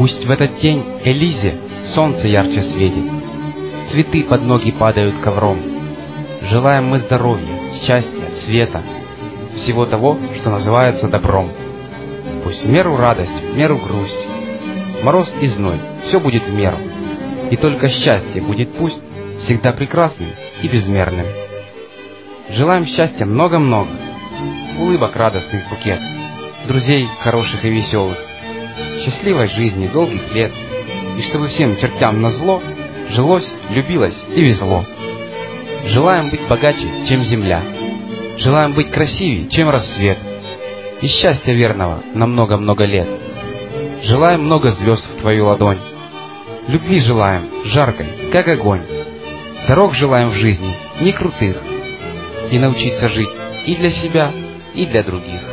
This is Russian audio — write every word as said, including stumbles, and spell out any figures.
Пусть в этот день Элизе солнце ярче светит, цветы под ноги падают ковром. Желаем мы здоровья, счастья, света, всего того, что называется добром. Пусть в меру радость, в меру грусть, мороз и зной, все будет в меру, и только счастье будет пусть всегда прекрасным и безмерным. Желаем счастья много-много, улыбок радостных букет, друзей хороших и веселых, счастливой жизни, долгих лет, и чтобы всем чертям назло жилось, любилось и везло. Желаем быть богаче, чем земля, желаем быть красивее, чем рассвет, и счастья верного на много-много лет. Желаем много звезд в твою ладонь, любви желаем жаркой, как огонь, дорог желаем в жизни не крутых, и научиться жить и для себя, и для других.